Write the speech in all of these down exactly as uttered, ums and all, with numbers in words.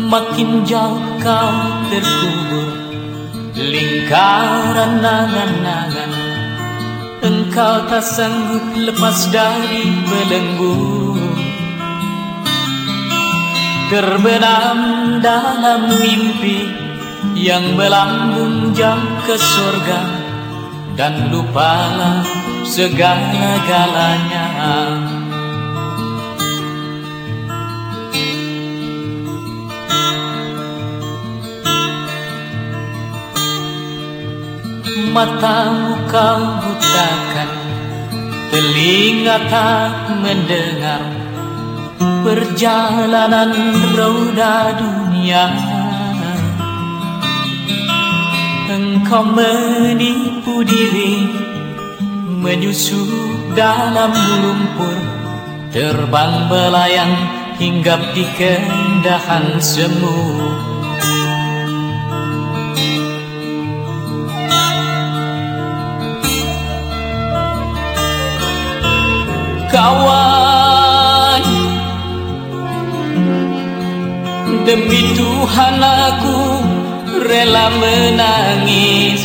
Makin jauh kau terkubur lingkaran angan-angan, engkau tak sanggup lepas dari belenggu, terbenam dalam mimpi yang melambung jauh ke surga, dan lupalah segala-galanya. Matamu kau butakan, telinga tak mendengar perjalanan roda dunia. Engkau menipu diri, menyusup dalam lumpur, terbang melayang hinggap di keindahan semu. Kawan, demi Tuhan aku rela menangis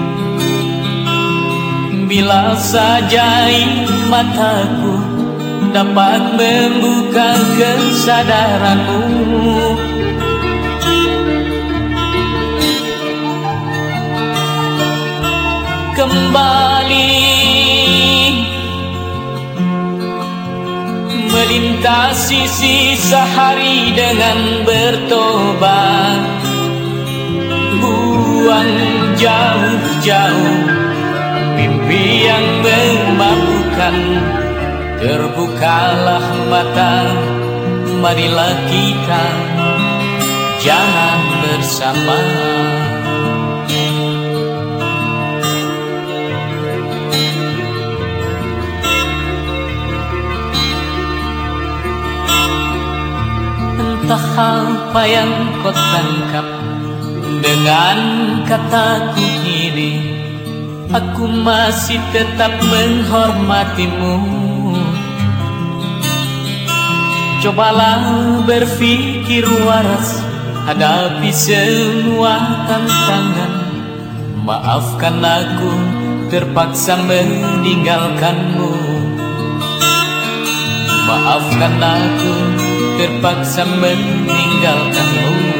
bila saja mataku dapat membuka kesadaranmu. Kembali melintasi sisa hari dengan bertobat, buang jauh-jauh mimpi yang memabukkan. Terbukalah mata, marilah kita jalan bersama. Entah apa yang kau tangkap dengan kataku ini, aku masih tetap menghormatimu. Cobalah berpikir waras, hadapi semua tantangan. Maafkan aku terpaksa meninggalkanmu. Maafkan aku terpaksa meninggalkanmu.